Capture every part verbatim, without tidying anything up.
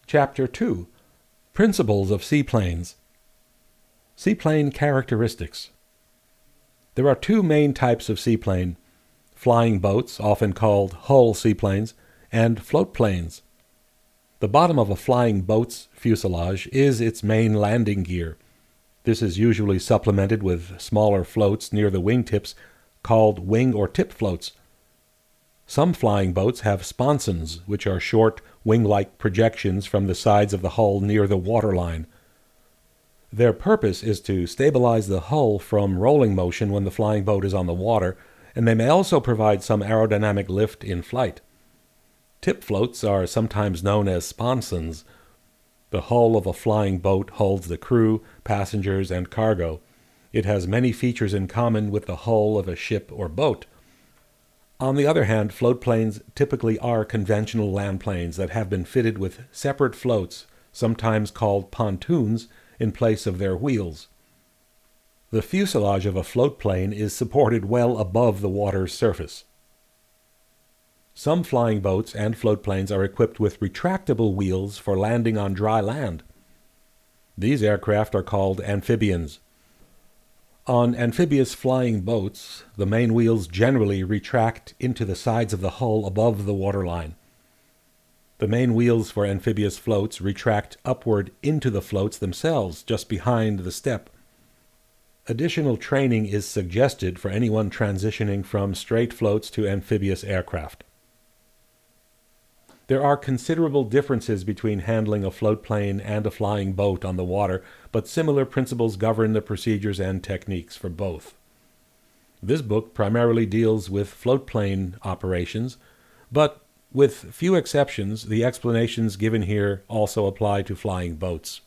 Chapter two. Principles of Seaplanes. Seaplane Characteristics. There are two main types of seaplane: flying boats, often called hull seaplanes, and float planes. The bottom of a flying boat's fuselage is its main landing gear. This is usually supplemented with smaller floats near the wingtips called wing or tip floats. Some flying boats have sponsons, which are short, wing-like projections from the sides of the hull near the waterline. Their purpose is to stabilize the hull from rolling motion when the flying boat is on the water, and they may also provide some aerodynamic lift in flight. Tip floats are sometimes known as sponsons. The hull of a flying boat holds the crew, passengers, and cargo. It has many features in common with the hull of a ship or boat. On the other hand, float planes typically are conventional land planes that have been fitted with separate floats, sometimes called pontoons, in place of their wheels. The fuselage of a float plane is supported well above the water's surface. Some flying boats and float planes are equipped with retractable wheels for landing on dry land. These aircraft are called amphibians. On amphibious flying boats, the main wheels generally retract into the sides of the hull above the waterline. The main wheels for amphibious floats retract upward into the floats themselves, just behind the step. Additional training is suggested for anyone transitioning from straight floats to amphibious aircraft. There are considerable differences between handling a float plane and a flying boat on the water, but similar principles govern the procedures and techniques for both. This book primarily deals with float plane operations, but with few exceptions, the explanations given here also apply to flying boats.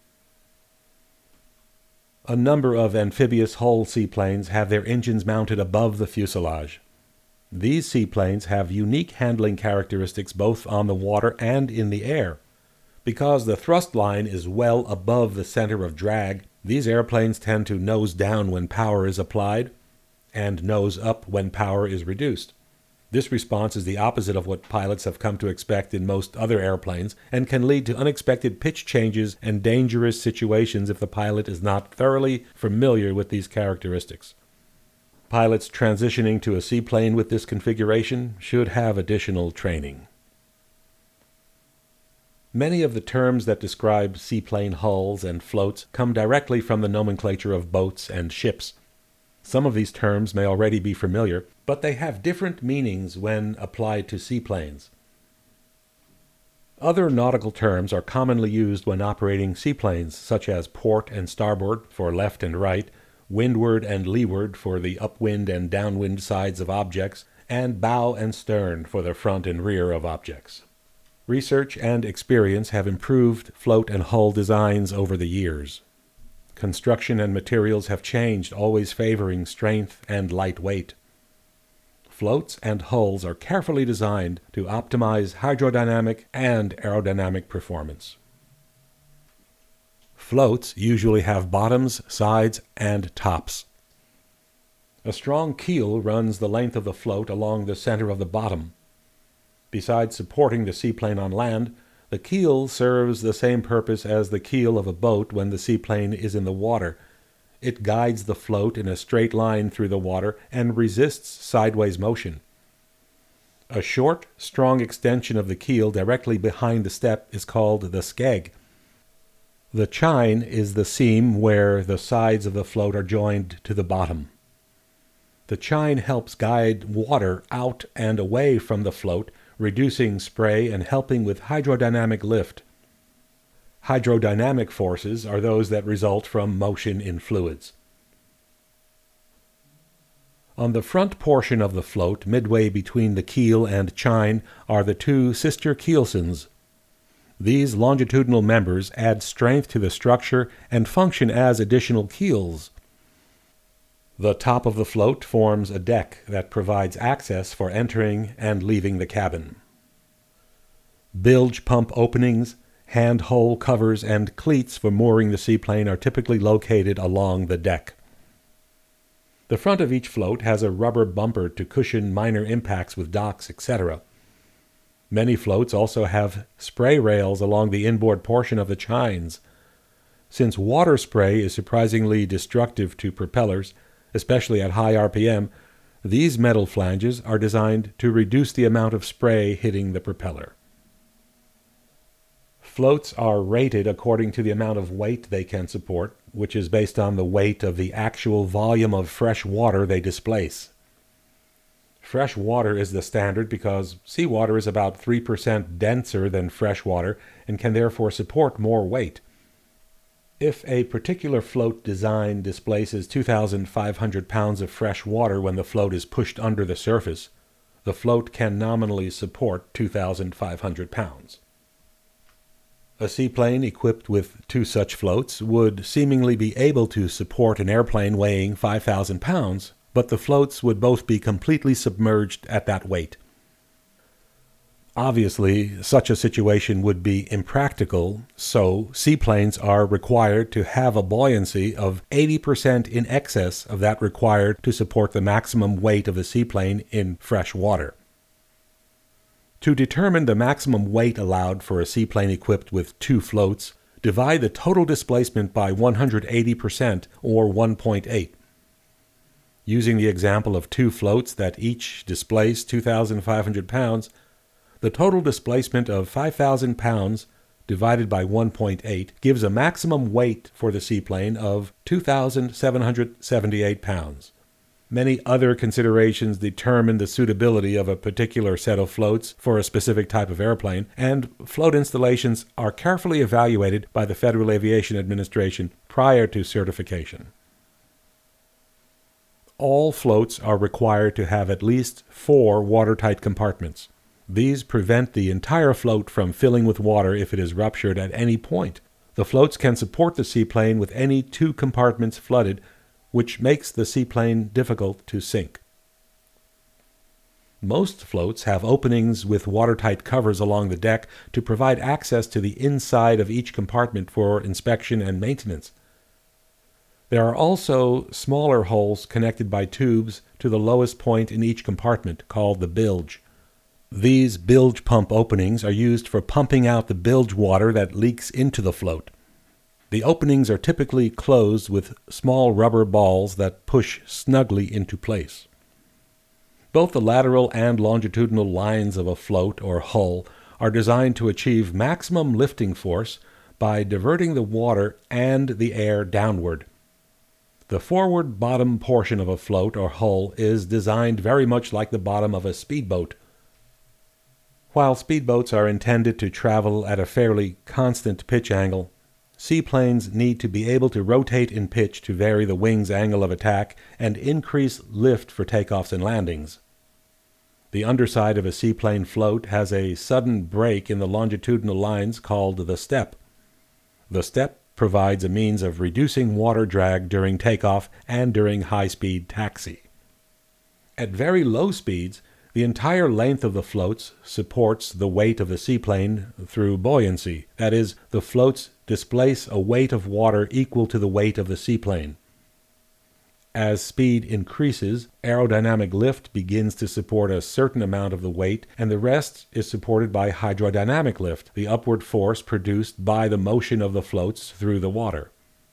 A number of amphibious hull seaplanes have their engines mounted above the fuselage. These seaplanes have unique handling characteristics both on the water and in the air. Because the thrust line is well above the center of drag, these airplanes tend to nose down when power is applied and nose up when power is reduced. This response is the opposite of what pilots have come to expect in most other airplanes and can lead to unexpected pitch changes and dangerous situations if the pilot is not thoroughly familiar with these characteristics. Pilots transitioning to a seaplane with this configuration should have additional training. Many of the terms that describe seaplane hulls and floats come directly from the nomenclature of boats and ships. Some of these terms may already be familiar, but they have different meanings when applied to seaplanes. Other nautical terms are commonly used when operating seaplanes, such as port and starboard for left and right, windward and leeward for the upwind and downwind sides of objects, and bow and stern for the front and rear of objects. Research and experience have improved float and hull designs over the years. Construction and materials have changed, always favoring strength and light weight. Floats and hulls are carefully designed to optimize hydrodynamic and aerodynamic performance. Floats usually have bottoms, sides, and tops. A strong keel runs the length of the float along the center of the bottom. Besides supporting the seaplane on land, the keel serves the same purpose as the keel of a boat when the seaplane is in the water. It guides the float in a straight line through the water and resists sideways motion. A short, strong extension of the keel directly behind the step is called the skeg. The chine is the seam where the sides of the float are joined to the bottom. The chine helps guide water out and away from the float, reducing spray and helping with hydrodynamic lift. Hydrodynamic forces are those that result from motion in fluids. On the front portion of the float, midway between the keel and chine, are the two sister keelsons. These longitudinal members add strength to the structure and function as additional keels. The top of the float forms a deck that provides access for entering and leaving the cabin. Bilge pump openings, hand hole covers, and cleats for mooring the seaplane are typically located along the deck. The front of each float has a rubber bumper to cushion minor impacts with docks, et cetera. Many floats also have spray rails along the inboard portion of the chines. Since water spray is surprisingly destructive to propellers, especially at high R P M, these metal flanges are designed to reduce the amount of spray hitting the propeller. Floats are rated according to the amount of weight they can support, which is based on the weight of the actual volume of fresh water they displace. Fresh water is the standard because seawater is about three percent denser than fresh water and can therefore support more weight. If a particular float design displaces two thousand five hundred pounds of fresh water when the float is pushed under the surface, the float can nominally support two thousand five hundred pounds. A seaplane equipped with two such floats would seemingly be able to support an airplane weighing five thousand pounds, but the floats would both be completely submerged at that weight. Obviously, such a situation would be impractical, so seaplanes are required to have a buoyancy of eighty percent in excess of that required to support the maximum weight of the seaplane in fresh water. To determine the maximum weight allowed for a seaplane equipped with two floats, divide the total displacement by one hundred eighty percent, or one point eight. Using the example of two floats that each displace two thousand five hundred pounds, the total displacement of five thousand pounds divided by one point eight gives a maximum weight for the seaplane of two thousand seven hundred seventy-eight pounds. Many other considerations determine the suitability of a particular set of floats for a specific type of airplane, and float installations are carefully evaluated by the Federal Aviation Administration prior to certification. All floats are required to have at least four watertight compartments. These prevent the entire float from filling with water if it is ruptured at any point. The floats can support the seaplane with any two compartments flooded, which makes the seaplane difficult to sink. Most floats have openings with watertight covers along the deck to provide access to the inside of each compartment for inspection and maintenance. There are also smaller holes connected by tubes to the lowest point in each compartment, called the bilge. These bilge pump openings are used for pumping out the bilge water that leaks into the float. The openings are typically closed with small rubber balls that push snugly into place. Both the lateral and longitudinal lines of a float or hull are designed to achieve maximum lifting force by diverting the water and the air downward. The forward bottom portion of a float or hull is designed very much like the bottom of a speedboat. While speedboats are intended to travel at a fairly constant pitch angle, seaplanes need to be able to rotate in pitch to vary the wing's angle of attack and increase lift for takeoffs and landings. The underside of a seaplane float has a sudden break in the longitudinal lines called the step. The step provides a means of reducing water drag during takeoff and during high-speed taxi. At very low speeds, the entire length of the floats supports the weight of the seaplane through buoyancy. That is, the floats displace a weight of water equal to the weight of the seaplane. As speed increases, aerodynamic lift begins to support a certain amount of the weight, and the rest is supported by hydrodynamic lift, the upward force produced by the motion of the floats through the water.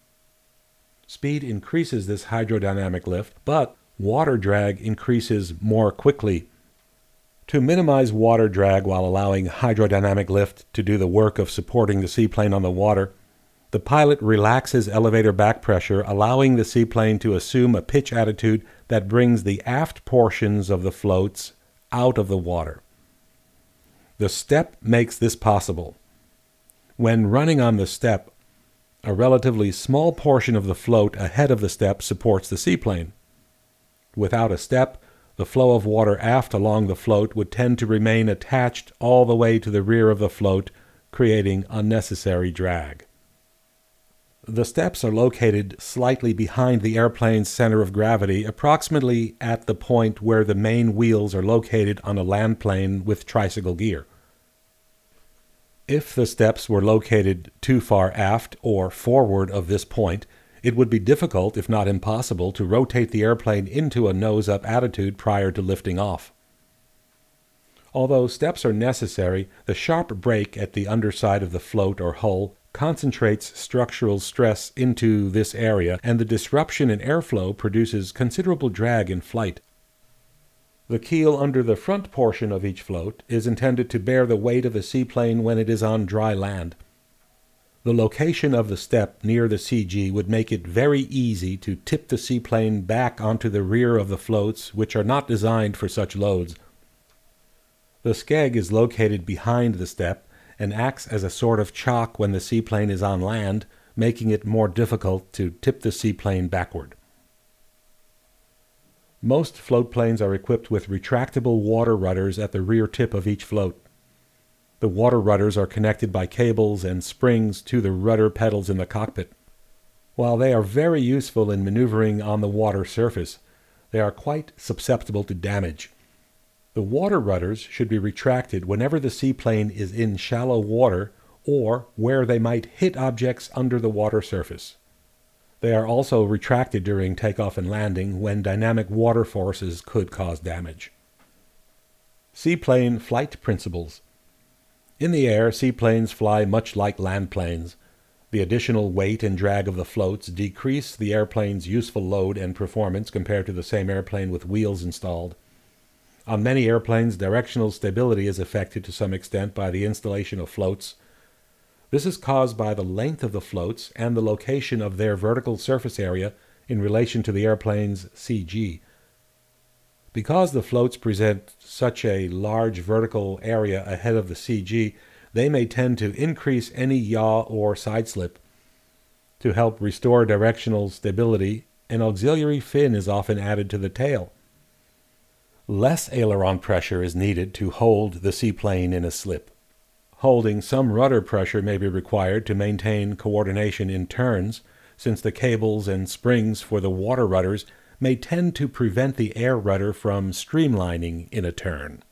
Speed increases this hydrodynamic lift, but water drag increases more quickly. To minimize water drag while allowing hydrodynamic lift to do the work of supporting the seaplane on the water, the pilot relaxes elevator back pressure, allowing the seaplane to assume a pitch attitude that brings the aft portions of the floats out of the water. The step makes this possible. When running on the step, a relatively small portion of the float ahead of the step supports the seaplane. Without a step, the flow of water aft along the float would tend to remain attached all the way to the rear of the float, creating unnecessary drag. The steps are located slightly behind the airplane's center of gravity, approximately at the point where the main wheels are located on a land plane with tricycle gear. If the steps were located too far aft or forward of this point, it would be difficult, if not impossible, to rotate the airplane into a nose-up attitude prior to lifting off. Although steps are necessary, the sharp break at the underside of the float or hull concentrates structural stress into this area, and the disruption in airflow produces considerable drag in flight. The keel under the front portion of each float is intended to bear the weight of the seaplane when it is on dry land. The location of the step near the C G would make it very easy to tip the seaplane back onto the rear of the floats, which are not designed for such loads. The skeg is located behind the step and acts as a sort of chock when the seaplane is on land, making it more difficult to tip the seaplane backward. Most floatplanes are equipped with retractable water rudders at the rear tip of each float. The water rudders are connected by cables and springs to the rudder pedals in the cockpit. While they are very useful in maneuvering on the water surface, they are quite susceptible to damage. The water rudders should be retracted whenever the seaplane is in shallow water or where they might hit objects under the water surface. They are also retracted during takeoff and landing when dynamic water forces could cause damage. Seaplane flight principles. In the air, seaplanes fly much like land planes. The additional weight and drag of the floats decrease the airplane's useful load and performance compared to the same airplane with wheels installed. On many airplanes, directional stability is affected to some extent by the installation of floats. This is caused by the length of the floats and the location of their vertical surface area in relation to the airplane's C G. Because the floats present such a large vertical area ahead of the C G, they may tend to increase any yaw or sideslip. To help restore directional stability, an auxiliary fin is often added to the tail. Less aileron pressure is needed to hold the seaplane in a slip. Holding some rudder pressure may be required to maintain coordination in turns, since the cables and springs for the water rudders may tend to prevent the air rudder from streamlining in a turn.